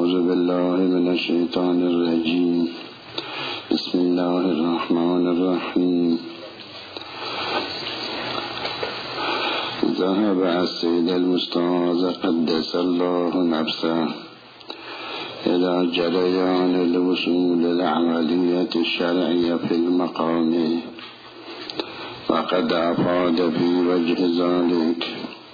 أعوذ بالله من الشيطان الرجيم. بسم الله الرحمن الرحيم. ذهب السيد الأستاذ قدس الله نفسه إلى جريان الوصول العملية الشرعية في المقام، وقد أفاد في وجه ذلك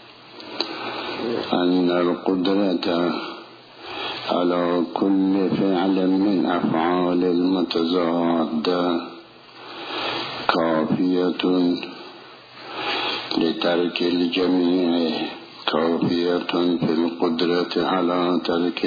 أن القدرة على كل فعل من أفعال المتضادة كافية لترك الجميع، كافية في القدرة على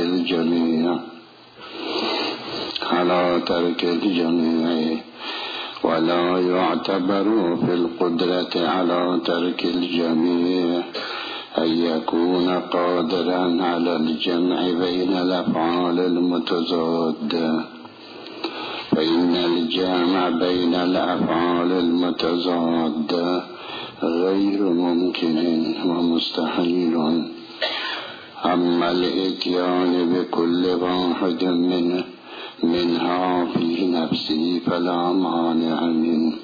ترك الجميع، ولا يعتبر في القدرة على ترك الجميع أن يكون قادرا على الجمع بين الأفعال المتضادة، فإن الجمع بين الأفعال المتضادة غير ممكن ومستحيل. أما الإتيان بكل واحد منها في نفسه فلا مانع منه.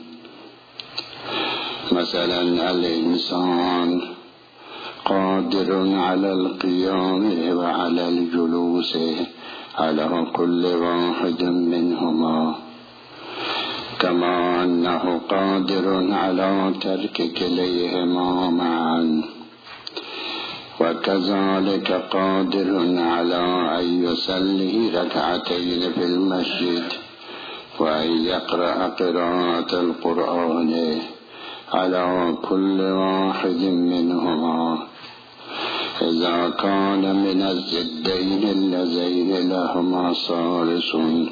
مثلا الإنسان قادر على القيام وعلى الجلوس على كل واحد منهما، كما أنه قادر على ترك كليهما معا، وكذلك قادر على أن يصلي ركعتين في المسجد وأن يقرأ قراءة القرآن على كل واحد منهما إذا كان من الزدين اللذين لهما ثالث،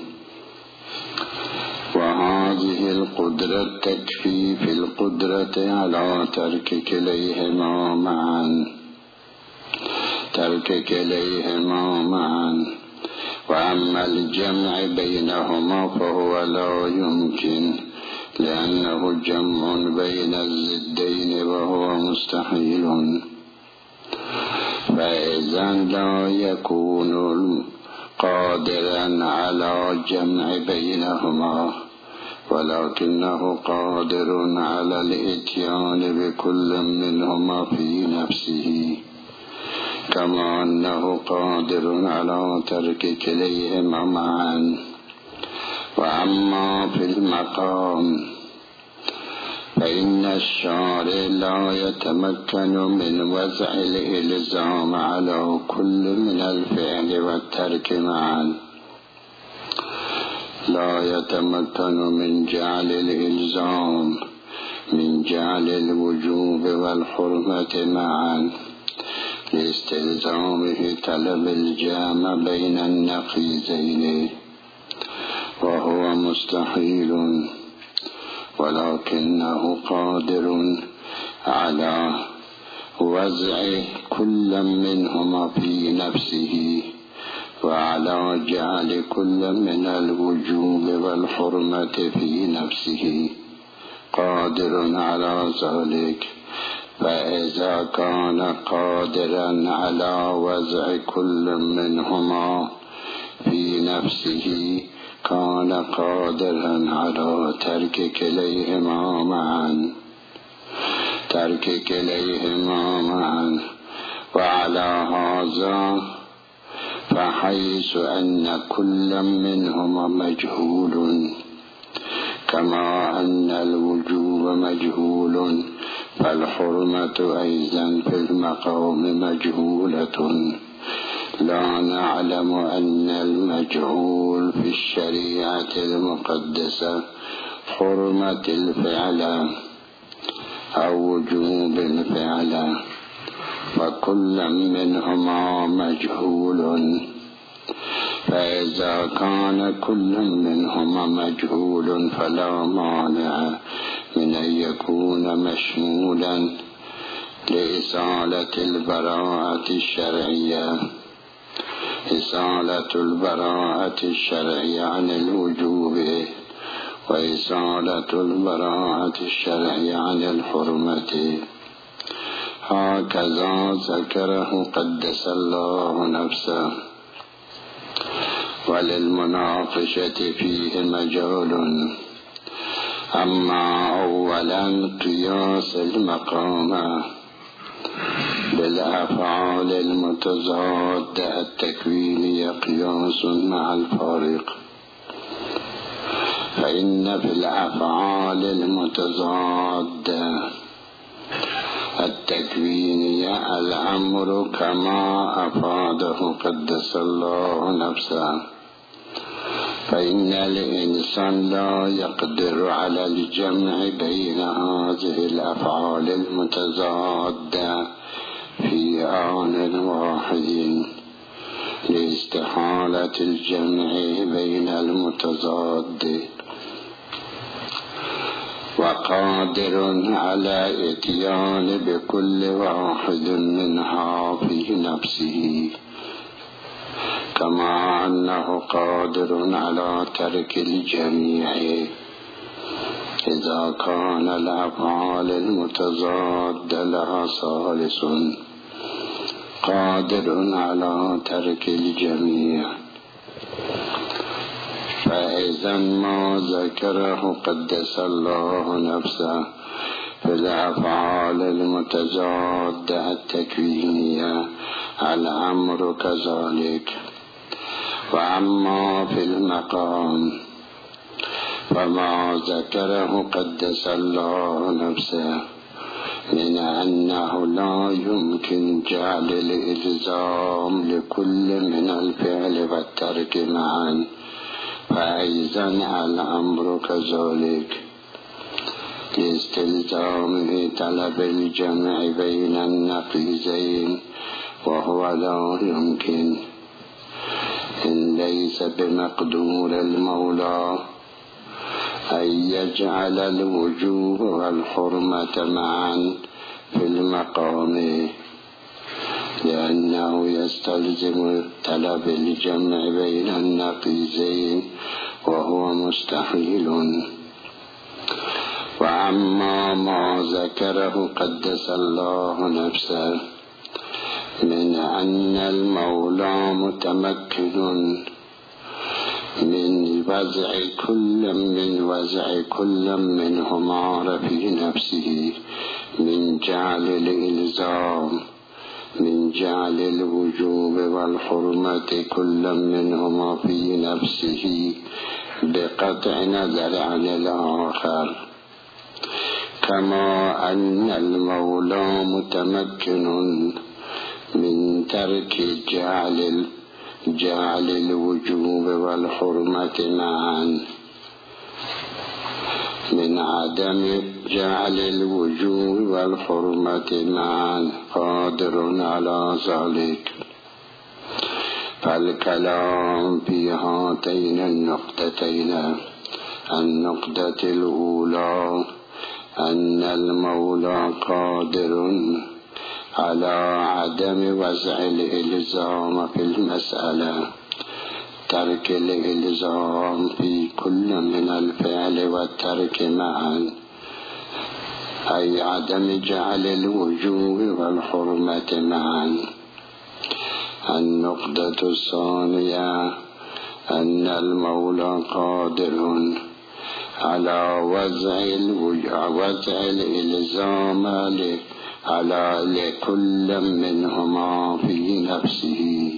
وهذه القدرة تكفي في القدرة على ترك كليهما معا. وأما الجمع بينهما فهو لا يمكن، لأنه جمع بين الزدين وهو مستحيل، فإذا لا يكون قادرا على جمع بينهما، ولكنه قادر على الإتيان بكل منهما في نفسه، كما أنه قادر على ترك كليهما معا. وأما في المقام فإن الشارع لا يتمكن من وضع الإلزام على كل من الفعل والترك معا، لا يتمكن من جعل الإلزام من جعل الوجوب والحرمة معا لاستلزامه طلب الجامع بين النقيضين، وهو مستحيل، ولكنه قادر على وضع كل منهما في نفسه، وعلى جعل كل من الوجوب والحرمة في نفسه، قادر على ذلك. فإذا كان قادرا على وضع كل منهما في نفسه كان قادرا على ترك كليهما معا. وعلى هذا فحيث أن كل منهما مجهول كما أن الوجوب مجهول، فالحرمة أيضا في المقام مجهولة. لا نعلم أن المجهول في الشريعة المقدسة حرمة الفعل أو وجوب الفعل، فكل منهما مجهول. فإذا كان كل منهما مجهول فلا مانع من أن يكون مشمولا لإزالة البراءة الشرعية عن الوجوب، وإزالة البراءة الشرعية عن الحرمة. هكذا ذكره قدس الله نفسه. وللمناقشة فيه مجال. أما أولا قياس المقام بالأفعال المتضادة التكوينية قياس مع الفارق، فإن في الأفعال المتضادة التكوينية الأمر كما أفاده قدس الله نفسه، فإن الإنسان لا يقدر على الجمع بين هذه الأفعال المتضادة في آن واحد لاستحالة الجمع بين المتضاد، وقادر على إتيان بكل واحد منها في نفسه، كما أنه قادر على ترك الجميع إذا كان الأفعال المتضادة لها ثالث قادر على ترك الجميع. فإذا ما ذكره قدس الله نفسه في الأفعال المتضادة التكوينية الأمر كذلك. وأما في المقام فما ذكره قدس الله نفسه من أنه لا يمكن جعل الإلزام لكل من الفعل والترك معا، فأيضا الأمر كذلك لاستلزامه طلب الجمع بين النقيضين، وهو لا يمكن إن ليس بمقدور المولى أن يجعل الوجوب والحرمة معا في المقام، لأنه يستلزم طلب الجمع بين النقيضين وهو مستحيل. وأما ما ذكره قدس الله نفسه من أن المولى متمكن من وزع كل منهما في نفسه من جعل الإلزام من جعل الوجوب والحرمة كل منهما في نفسه بقطع نظر عن الآخر، كما أن المولى متمكن من ترك جعل الوجوب والحرمة معا، من عدم جعل الوجوب والحرمة معا قادر على ذلك. فالكلام في هاتين النقطتين: النقطة الأولى أن المولى قادر على عدم وزع الإلزام في المسألة، ترك الإلزام في كل من الفعل والترك معا، أي عدم جعل الوجوب والحرمة معا. النقطة الثانية أن المولى قادر على وزع الإلزام على لكل منهما في نفسه.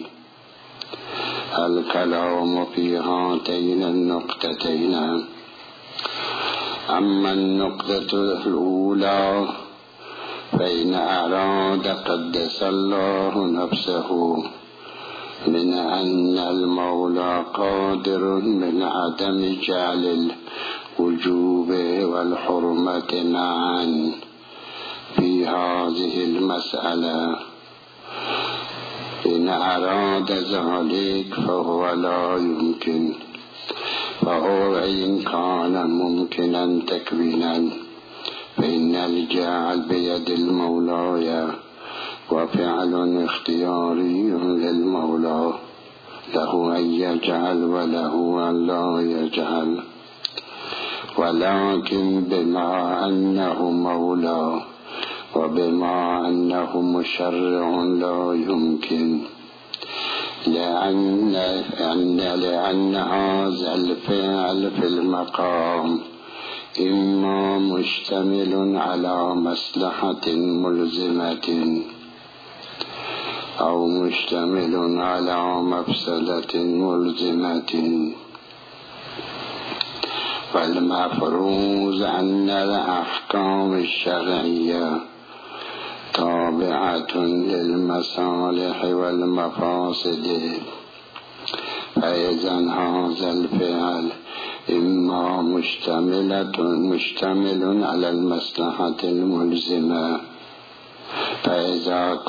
الكلام في هاتين النقطتين. أما النقطة الأولى فإن أراد قدس الله نفسه من أن المولى قادر من عدم جعل الوجوب والحرمة معا في هذه المسألة، إن أراد ذلك فهو لا يمكن، فهو إن كان ممكنا تكوينا فإن الجاعل بيد المولى وفعل اختياري للمولى، له أن يجعل وله أن لا يجعل، ولكن بما أنه مولى وبما أنه مشرع لا يمكن لأن هذا الفعل في المقام إما مشتمل على مصلحة ملزمة أو مشتمل على مفسدة ملزمة. والمفروض أن الأحكام الشرعية تابعة للمصالح والمفاسد، فإذا هذا الفعل إما مشتمل على المصلحة الملزمة، فإذا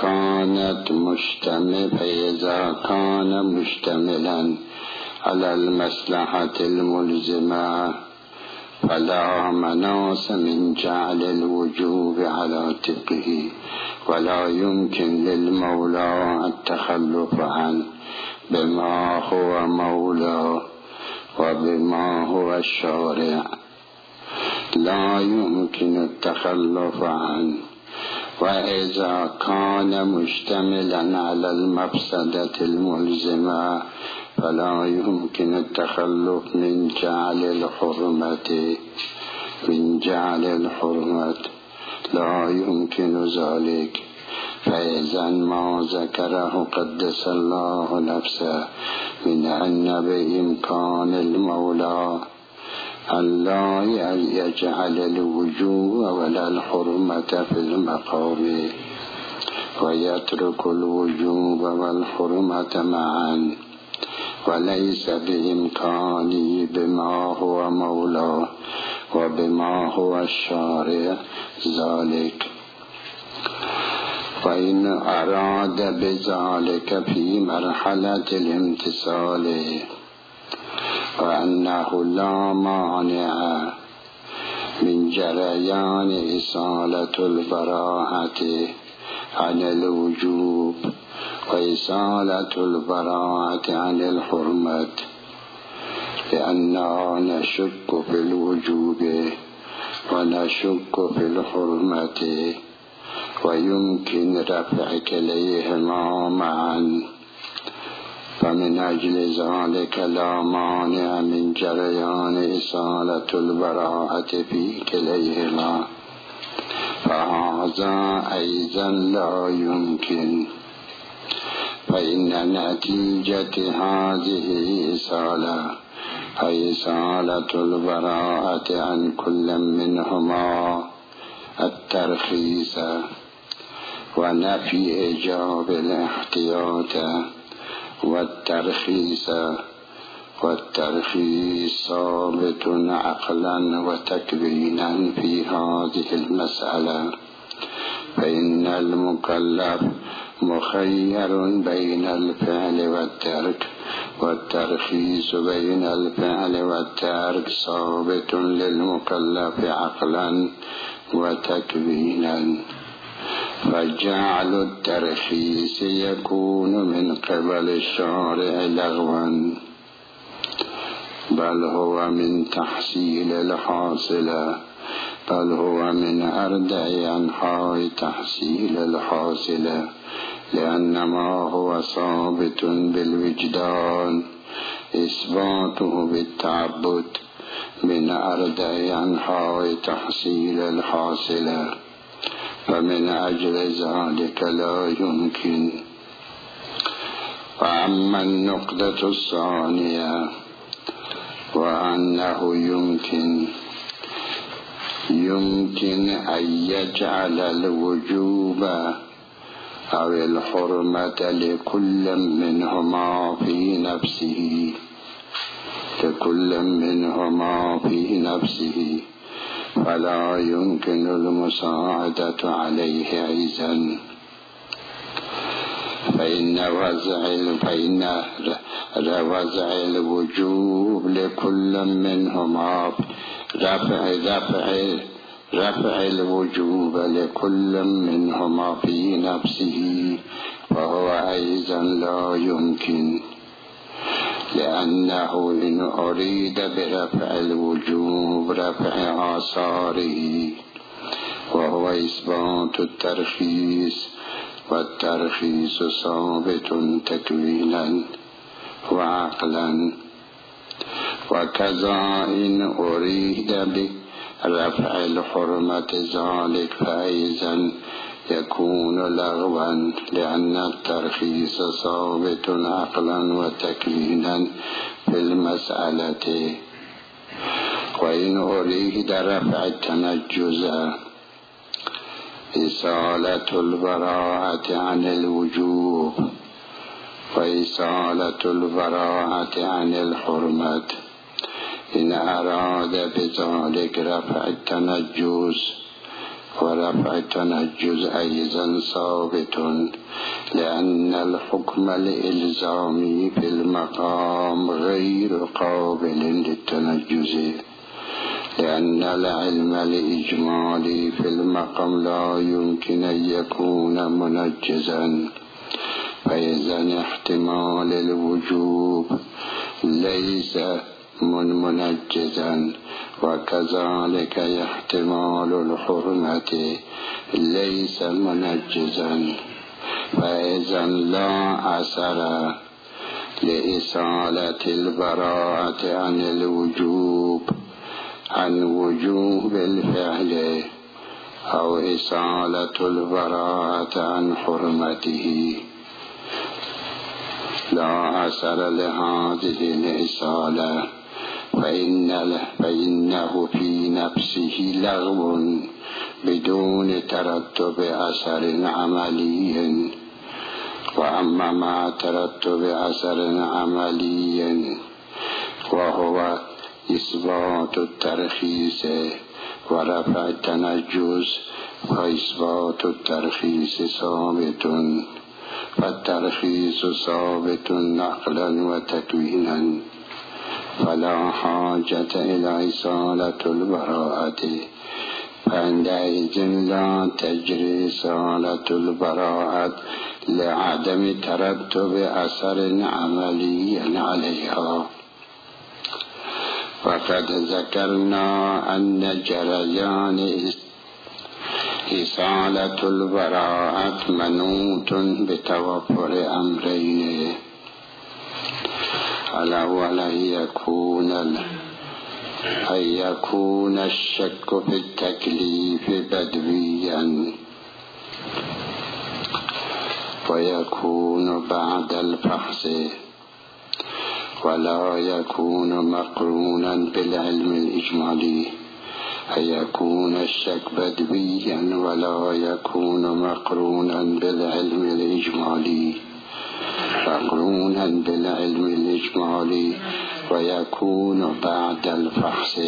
كان مشتملا على المصلحة الملزمة فلا مناص من جعل الوجوب على تقه، ولا يمكن للمولى التخلف عنه بما هو مولى وبما هو الشارع، لا يمكن التخلف عنه. وإذا كان مشتملا على المفسدة الملزمة فلا يمكن التخلف من جعل الحرمة لا يمكن ذلك. فإذا ما ذكره قدس الله نفسه من أن بإمكان المولى أن لا يجعل الوجوب ولا الحرمة في المقام ويترك الوجوب والحرمة معا، وليس بإمكانه بما هو مولاه وبما هو الشارع ذلك. وإن أراد بذلك في مرحلة الامتثال وأنه لا مانع من جريان إصالة البراءة عن الوجوب وإصالة البراءة عن الحرمة، لأننا نشك في الوجوب ونشك في الحرمة، ويمكن رفع كليهما معا، فمن أجل ذلك لا مانع من جريان إصالة البراءة في كليهما، فهذا أيضا لا يمكن. فإن نتيجة هذه إصالة البراءة عن كل منهما الترخيص ونفي إيجاب الاحتياط والترخيص ثابت عقلا وتكوينا في هذه المسألة. فإن المكلف مخير بين الفعل والترك، والترخيص بين الفعل والترك ثابت للمكلف عقلا وتكوينا. فجعل الترخيص يكون من قبل الشارع لغوا، بل هو من تحصيل الحاصل، بل هو من أردع أنحاء تحصيل الحاصل، لأن ما هو ثابت بالوجدان إثباته بالتعبد من أردع أنحاء تحصيل الحاصل، فمن أجل ذلك لا يمكن. وأما النقطة الثانية وأنه يمكن أن يجعل الوجوب أو الحرمة لكل منهما في نفسه فلا يمكن المساعدة عليه أيضا. فإن وزع الوجوب لكل منهما رفع الوجوب لكل منهما في نفسه فهو أيضا لا يمكن، لأنه إن أريد برفع الوجوب رفع آثاره وهو إثبات الترخيص والترخيص ثابت تكوينا وعقلا. وكذا إن أريد برفع الحرمة ذلك فأيضا يكون لغوا، لأن الترخيص ثابت عقلا وتكوينا في المسألة. وإن أريد رفع التنجز إزالة البراءة عن الوجوب وإزالة البراءة عن الحرمة. إن أراد بذلك رفع التنجز، ورفع التنجز أيضا ثابت، لأن الحكم الإلزامي في المقام غير قابل للتنجز، لأن العلم الإجمالي في المقام لا يمكن أن يكون منجزا، فإذا احتمال الوجوب ليس منجزا، وكذلك احتمال الحرمة ليس منجزا، فإذا لا أثر لإزالة البراءة عن الوجوب عن وجوب الفعل، أو إزالة البراءة عن حرمته. لا أثر لهذه الإزالة، فإنه في نفسه لغو بدون ترتب أثر عملي. وأما مع ترتب أثر عملي وهو إثبات الترخيص ورفع التنجز، وإثبات الترخيص ثابت، فالترخيص ثابت نقلا وتكوينا، فلا حاجة إلى إزالة البراءة، فعندئذ لا تجري إزالة البراءة لعدم ترتب أثر عملي عليها. وقد ذكرنا أن جريان إزالة البراءة منوط بتوفر أمرين: الأول أن يكون الشك في التكليف بدويا، ويكون بعد الفحص، ولا يكون مقرونا بالعلم الإجمالي. أن يكون الشك بدويا ولا يكون مقرونا بالعلم الإجمالي، مقرونا بالعلم الإجمالي ويكون بعد الفحص.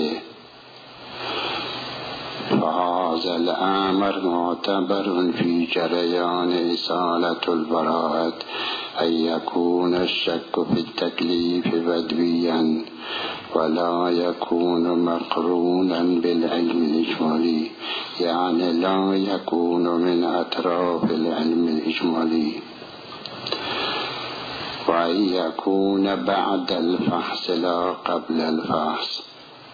فهذا الأمر معتبر في جريان إزالة البراءة، أن يكون الشك في التكليف بدويا ولا يكون مقرونا بالعلم الإجمالي، يعني لا يكون من أطراف العلم الإجمالي. وأن يكون بعد الفحص لا قبل الفحص.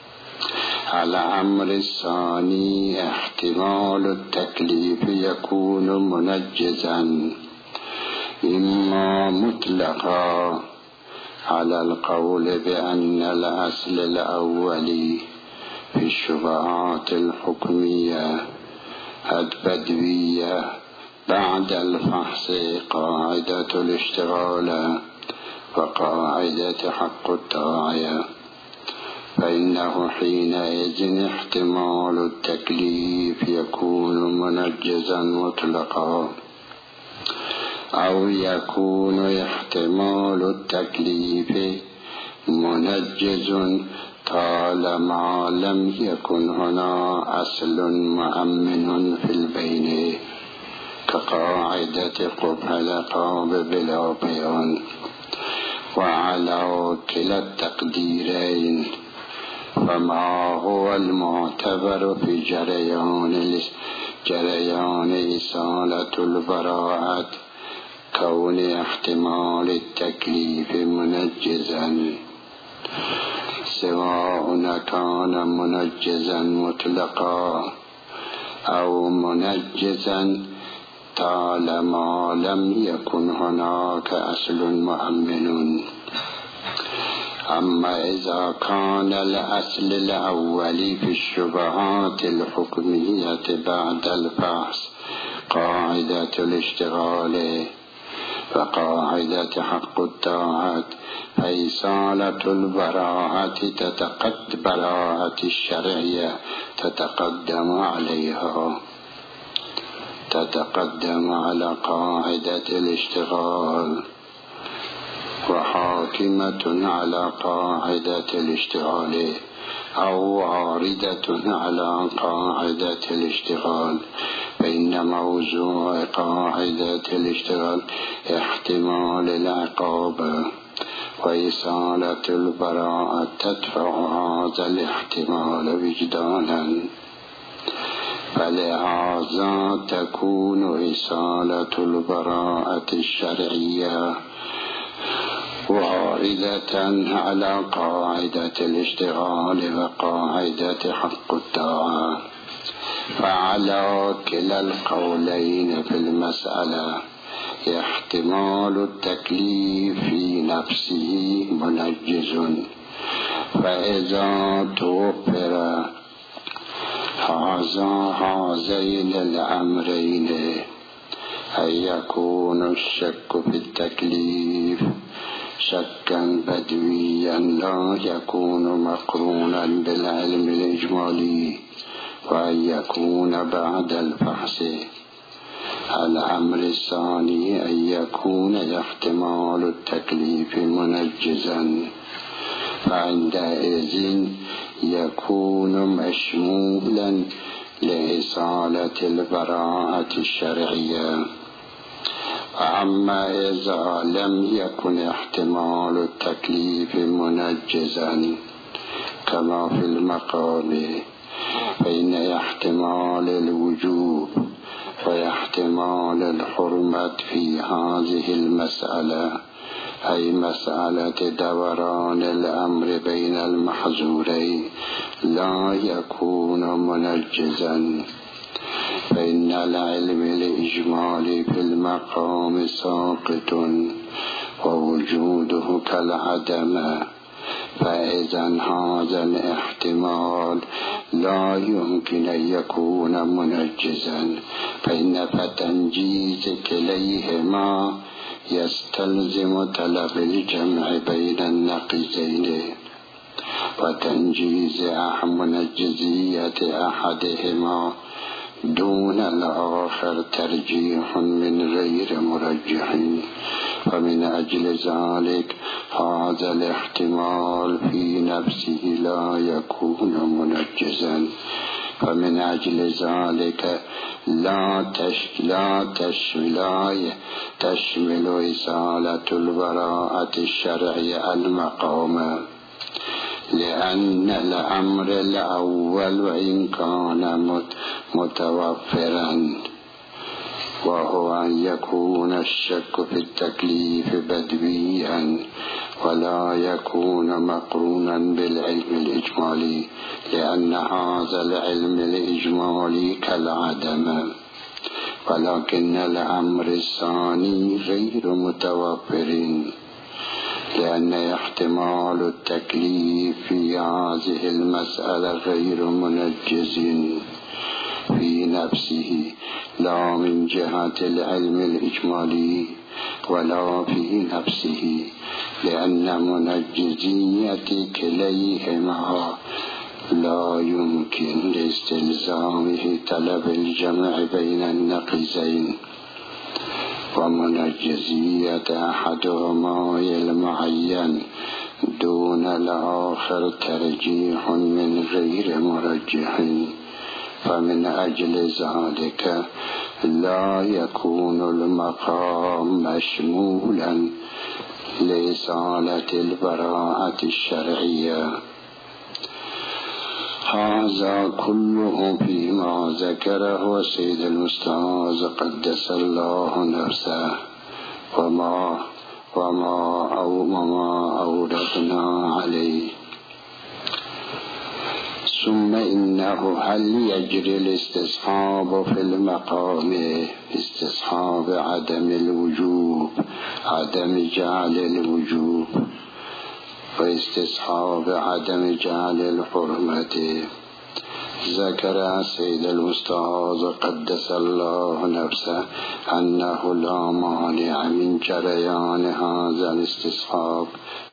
الأمر الثاني احتمال التكليف يكون منجزا، إما مطلقا على القول بأن الأصل الأولي في الشبهات الحكمية البدوية بعد الفحص قاعدة الاشتغال وقاعدة حق الطاعة، فإنه حينئذ احتمال التكليف يكون منجزا مطلقا، أو يكون احتمال التكليف منجز طالما لم يكن هنا أصل مؤمن في البين، كقاعدة قبح العقاب بلا بيان. وعلى كلا التقديرين فما هو المعتبر في جريان إزالة البراءة كون احتمال التكليف منجزا، سواء كان منجزا مطلقا أو منجزا طالما لم يكن هناك أصل مؤمن. أما إذا كان الأصل الأول في الشبهات الحكمية بعد البحث قاعدة الاشتغال وقاعدة حق الطاعة، فإصالة البراءة براءة الشرعية تتقدم عليها، تتقدم على قاعدة الاشتغال، وحاكمة على قاعدة الاشتغال أو واردة على قاعدة الاشتغال. فإن موضوع قاعدة الاشتغال احتمال العقاب، وإصالة البراءة تدفع هذا الاحتمال وجدانا، فلهذا تكون إصالة البراءة الشرعية واردة على قاعدة الاشتغال وقاعدة حق الطاعة. فعلى كلا القولين في المسألة احتمال التكليف في نفسه منجز. فإذا توفر هذين الأمرين، أن يكون الشك في التكليف شكا بدويا لا يكون مقرونا بالعلم الإجمالي، وأن يكون بعد الفحص. الأمر الثاني أن يكون احتمال التكليف منجزا، فعندئذ يكون مشمولا لإصالة البراءة الشرعية. أما إذا لم يكن احتمال التكليف منجزا كما في المقام، فإن احتمال الوجوب واحتمال الحرمة في هذه المسألة، أي مسألة دوران الأمر بين المحظورين، لا يكون منجزا. فإن العلم الإجمالي في المقام ساقط ووجوده كالعدم، فإذا هذا الاحتمال لا يمكن أن يكون منجزا، فإن فتنجيز كليهما يستلزم طلب الجمع بين النقيضين، وتنجيز منجزية أحدهما دون الآخر ترجيح من غير مرجح. فمن أجل ذلك هذا الاحتمال في نفسه لا يكون منجزا. فمن أجل ذلك لا تشمل إصالة البراءة الشرعية المقام، لأن الأمر الأول وإن كان متوفرا، وهو أن يكون الشك في التكليف بدويا ولا يكون مقرونا بالعلم الإجمالي، لأن هذا العلم الإجمالي كالعدم. ولكن الأمر الثاني غير متوفر، لأن احتمال التكليف في هذه المسألة غير منجز في نفسه، لا من جهة العلم الإجمالي ولا في نفسه، لأن منجزية كليهما لا يمكن لاستلزامه طلب الجمع بين النقيضين، ومنجزية أحدهما المعين دون الآخر ترجيح من غير مرجح. فمن أجل ذلك لا يكون المقام مشمولا لإصالة البراءة الشرعية. هذا كله فيما ذكره السيد الأستاذ قدس الله نفسه، وما أوردنا عليه. ثم إنه هل يجري الاستصحاب في المقام استصحاب عدم الوجوب، عدم جعل الوجوب، واستصحاب عدم جعل الحرمة. ذكر سيد الأستاذ قدس الله نفسه أنه لا مانع من جريان هذا الاستصحاب